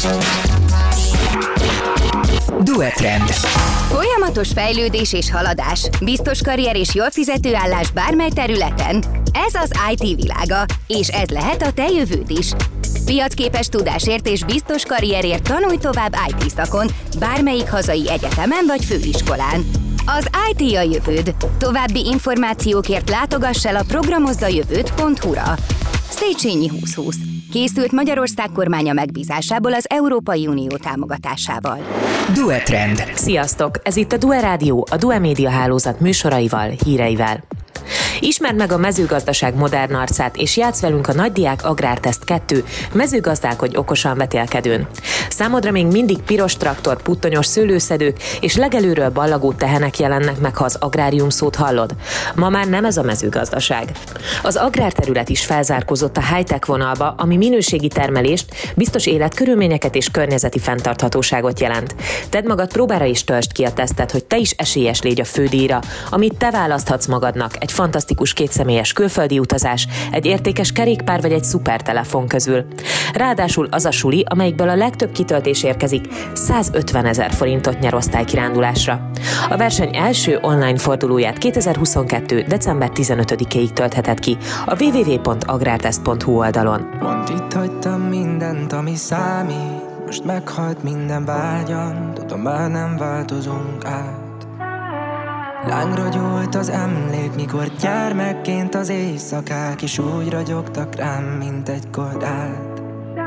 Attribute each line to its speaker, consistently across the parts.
Speaker 1: Duetrend.
Speaker 2: Folyamatos fejlődés és haladás, biztos karrier és jól fizető állás bármely területen. Ez az IT világa, és ez lehet a te jövőd is. Piacképes tudásért és biztos karrierért tanulj tovább IT szakon, bármelyik hazai egyetemen vagy főiskolán. Az IT a jövőd. További információkért látogass el a programozdajövőd.hu-ra. Széchenyi 2020. Készült Magyarország kormánya megbízásából az Európai Unió támogatásával.
Speaker 1: Duetrend.
Speaker 3: Sziasztok! Ez itt a Due Rádió, a Due Média hálózat műsoraival, híreivel. Ismerd meg a mezőgazdaság modern arcát, és játsz velünk a Nagydiák Agrárteszt 2, mezőgazdálkodj okosan vetélkedőn. Számodra még mindig piros traktor, puttonyos szőlőszedők és legelőről ballagó tehenek jelennek meg, ha az agrárium szót hallod. Ma már nem ez a mezőgazdaság. Az agrárterület is felzárkózott a high-tech vonalba, ami minőségi termelést, biztos életkörülményeket és környezeti fenntarthatóságot jelent. Tedd magad próbára és töltsd ki a tesztet, hogy te is esélyes légy a fődíjra, amit te választhatsz magadnak, egy fantasztikus kétszemélyes külföldi utazás, egy értékes kerékpár vagy egy szupertelefon közül. Ráadásul az a suli, amelyikből a legtöbb kitöltés érkezik, 150 000 forintot nyer osztálykirándulásra. A verseny első online fordulóját 2022. december 15-ig töltheted ki a www.agrartest.hu oldalon.
Speaker 4: Pont itt hagytam mindent, ami számít, most meghalt minden vágyam, tudom már nem változunk át. Lángra gyúlt az emlék, mikor gyermekként az éjszakák is úgy ragyogtak rám, mint egy kordát.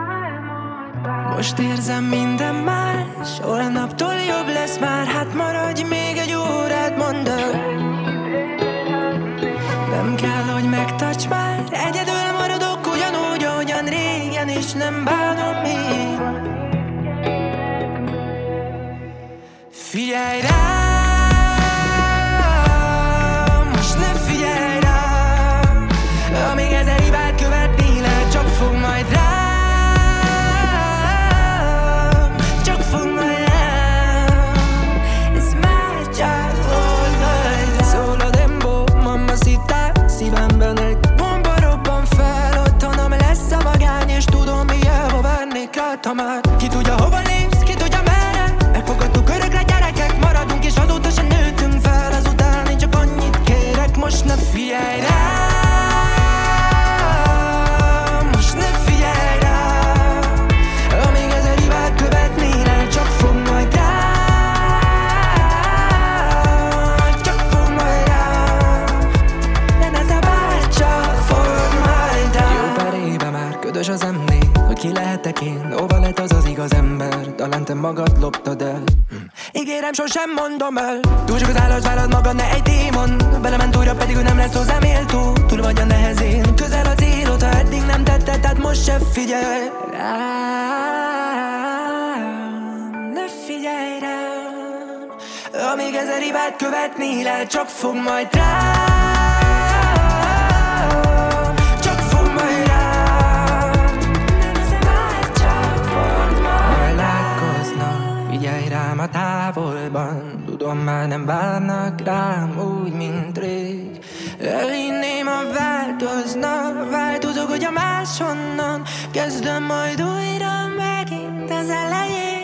Speaker 4: Most érzem minden más, holnaptól jobb lesz már, hát maradj még egy órát, mondd el. Nem kell, hogy megtarts már, egyedül maradok ugyanúgy, ahogyan régen, és nem bánom még. Figyelj rá! Amíg ezer hibát követni lehet, csak fog majd rám, csak fog majd rám. Ez már csak fog majd rám. Szól a dembo, mamacita, szívemben egy bomba robban fel. Otthonom lesz a vagány, és tudom, hiába várnék rád, ha már ki tudja, hova lépsz, ki tudja, merre. Megfogadtuk örökre, gyerekek maradunk, és azóta sem nőttünk fel. Azután én csak annyit kérek, most ne figyelj rá. Az emlék, hogy ki lehetek én, hova lett az az igaz ember, talán te magad loptad el. Ígérem, sosem mondom el, túl sok az állat, vállalod magad, ne egy démon. Belement újra, pedig ő nem lesz hozzám éltó. Túl vagy a nehezén, közel a célod, ha eddig nem tetted, tehát most se figyelj rám. Ne figyelj rám. Amíg ezer hibát követni lehet, csak fog majd rám. A távolban, tudom, már nem várnak rám úgy, mint rég. Elhinném, ha változok, hogy a máshonnan kezdem majd újra megint az elején.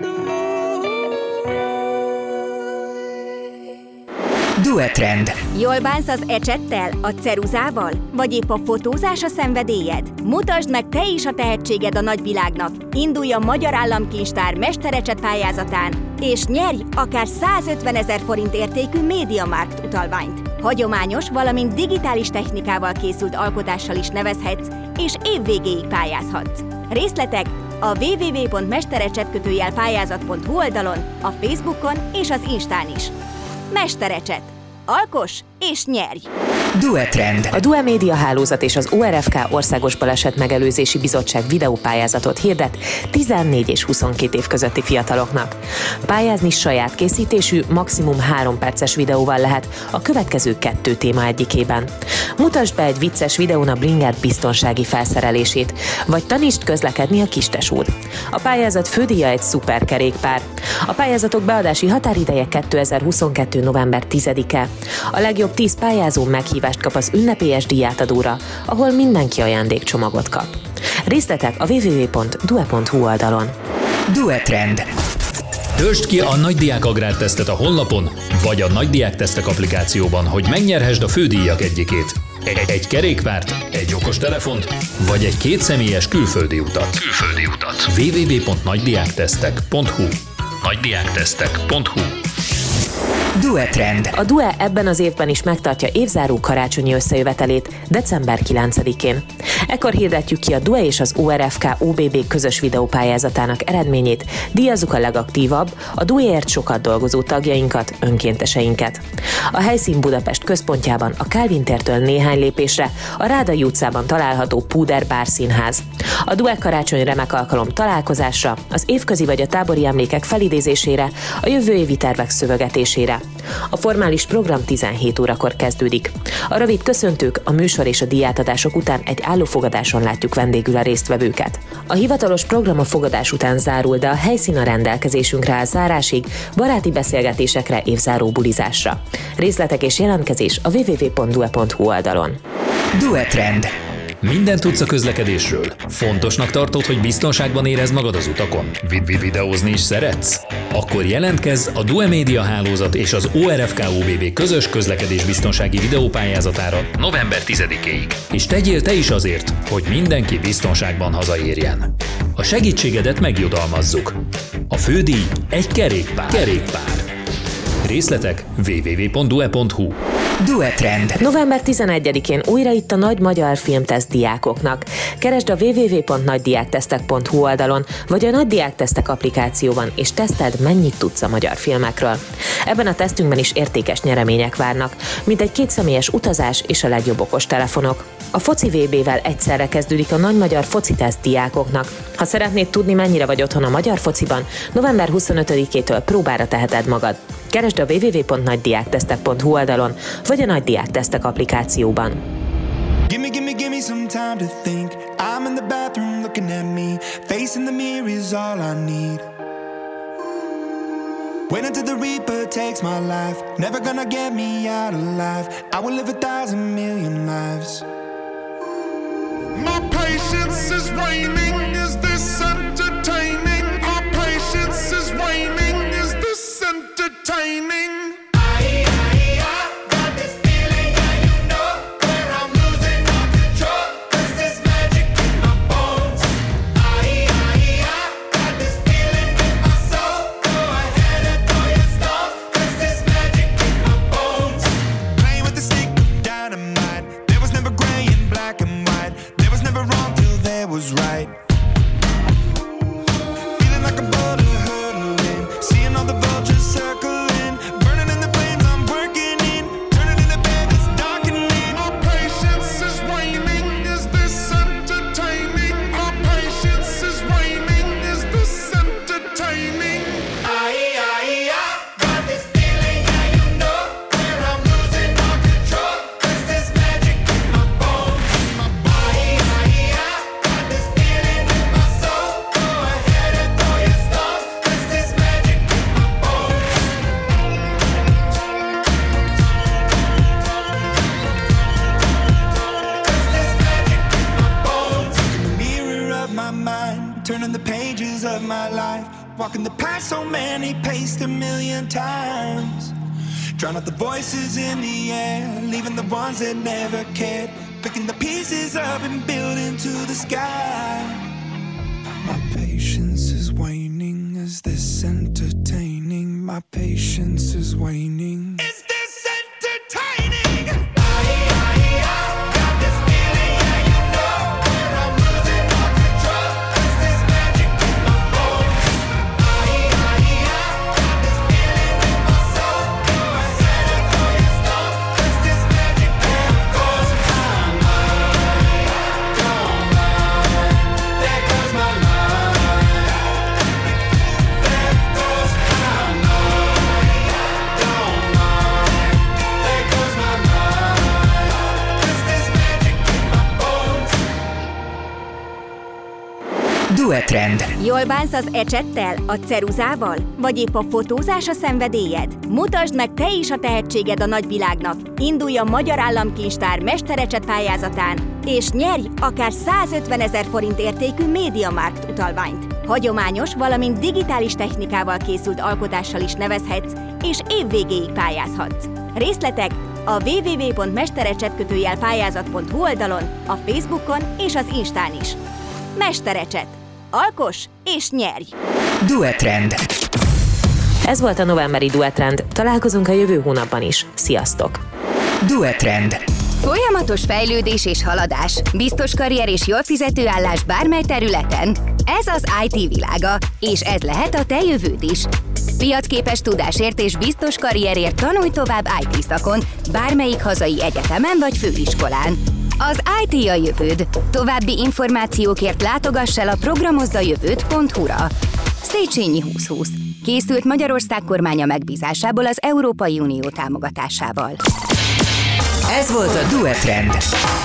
Speaker 1: Duetrend.
Speaker 2: Jól bánsz az ecsettel, a ceruzával? Vagy épp a fotózás a szenvedélyed? Mutasd meg te is a tehetséged a nagyvilágnak. Indulj a Magyar Államkincstár mesterecset pályázatán, és nyerj akár 150 000 forint értékű MediaMarkt utalványt. Hagyományos, valamint digitális technikával készült alkotással is nevezhetsz, és évvégéig pályázhatsz. Részletek a www.mesterecset-pályázat.hu oldalon, a Facebookon és az Instán is. Mesterecset. Alkoss és nyerj!
Speaker 1: Duetrend.
Speaker 3: A Due Média hálózat és az ORFK Országos Baleset Megelőzési Bizottság videópályázatot hirdet 14 és 22 év közötti fiataloknak. Pályázni saját készítésű, maximum 3 perces videóval lehet a következő 2 téma egyikében. Mutasd be egy vicces videón a bringát biztonsági felszerelését, vagy tanítsd közlekedni a Kistesón. A pályázat fődíja egy szuperkerékpár. A pályázatok beadási határideje 2022. november 10-e. A legjobb 10 pályázó meghívást kap az ünnepélyes díjátadóra, ahol mindenki ajándékcsomagot kap. Részletek a www.due.hu oldalon.
Speaker 1: Duetrend.
Speaker 5: Töltsd ki a Nagydiák Agrártesztet a honlapon, vagy a Nagydiák Tesztek applikációban, hogy megnyerhesd a fődíjak egyikét. Egy kerékpárt, egy okostelefont, vagy egy kétszemélyes külföldi utat. www.nagydiáktesztek.hu Nagydiáktesztek.hu
Speaker 1: Duetrend.
Speaker 3: A DUE ebben az évben is megtartja évzáró karácsonyi összejövetelét december 9-én. Ekkor hirdetjük ki a DUE és az ORFK OBB közös videópályázatának eredményét, díjazzuk a legaktívabb, a DUE-ért sokat dolgozó tagjainkat, önkénteseinket. A helyszín Budapest központjában, a Kálvin tértől néhány lépésre, a Rádai utcában található Puder Bárszínház. A DUE karácsony remek alkalom találkozásra, az évközi vagy a tábori emlékek felidézésére, a jövő évi tervek szövegetésére. A formális program 17 órakor kezdődik. A rövid köszöntők, a műsor és a díjátadások után egy állófogadáson látjuk vendégül a résztvevőket. A hivatalos program a fogadás után zárul, de a helyszín a rendelkezésünkre áll zárásig, baráti beszélgetésekre, évzáró bulizásra. Részletek és jelentkezés a www.due.hu oldalon.
Speaker 1: Duetrend.
Speaker 5: Mindent tudsz a közlekedésről? Fontosnak tartod, hogy biztonságban érezd magad az utakon? Videózni is szeretsz? Akkor jelentkezz a DUE Média Hálózat és az ORFK OBB közös közlekedésbiztonsági videópályázatára november 10-éig. És tegyél te is azért, hogy mindenki biztonságban hazaérjen. A segítségedet megjutalmazzuk. A fődíj egy kerékpár. Részletek www.due.hu
Speaker 1: Duetrend.
Speaker 3: November 11-én újra itt a Nagy Magyar Filmteszt diákoknak. Keresd a www.nagydiáktesztek.hu oldalon, vagy a Nagydiáktesztek applikációban, és teszteld, mennyit tudsz a magyar filmekről. Ebben a tesztünkben is értékes nyeremények várnak, mint egy kétszemélyes utazás és a legjobb okostelefonok. A foci VB-vel egyszerre kezdődik a Nagy Magyar Fociteszt diákoknak. Ha szeretnéd tudni, mennyire vagy otthon a magyar fociban, november 25-től próbára teheted magad. Keresd a www.nagydiáktesztek.hu oldalon, vagy a Nagydiáktesztek applikációban.
Speaker 4: Give me some time to think. I'm in the bathroom looking at me. Facing the mirror is all I need. Wait until the reaper takes my life. Never gonna get me out alive. I will live 1,000 million lives.
Speaker 6: My patience is waning. Is this entertaining? Our patience is waning. Is this entertaining?
Speaker 4: Turning the pages of my life, walking the path so many paced a million times. Drown out the voices in the air, leaving the ones that never cared. Picking the pieces up and building to the sky. My patience is waning. Is this entertaining? My patience is waning. Is this entertaining?
Speaker 1: Duetrend.
Speaker 2: Jól bánsz az ecsettel, a ceruzával? Vagy épp a fotózás a szenvedélyed? Mutasd meg te is a tehetséged a nagyvilágnak. Indulj a Magyar Államkincstár mesterecset pályázatán és nyerj akár 150 000 forint értékű MediaMarkt utalványt. Hagyományos, valamint digitális technikával készült alkotással is nevezhetsz, és évvégéig pályázhatsz. Részletek a www.mesterecset-pályázat.hu oldalon, a Facebookon és az Instán is. Mesterecset. Alkos és nyerj!
Speaker 1: Duetrend.
Speaker 3: Ez volt a novemberi Duetrend. Találkozunk a jövő hónapban is. Sziasztok!
Speaker 1: Duetrend.
Speaker 2: Folyamatos fejlődés és haladás, biztos karrier és jól fizető állás bármely területen. Ez az IT világa, és ez lehet a te jövőd is. Piacképes tudásért és biztos karrierért tanulj tovább IT szakon, bármelyik hazai egyetemen vagy főiskolán. Az IT a jövőd. További információkért látogass el a programozdajövőd.hu-ra. Széchenyi 2020. Készült Magyarország kormánya megbízásából az Európai Unió támogatásával.
Speaker 1: Ez volt a Duetrend.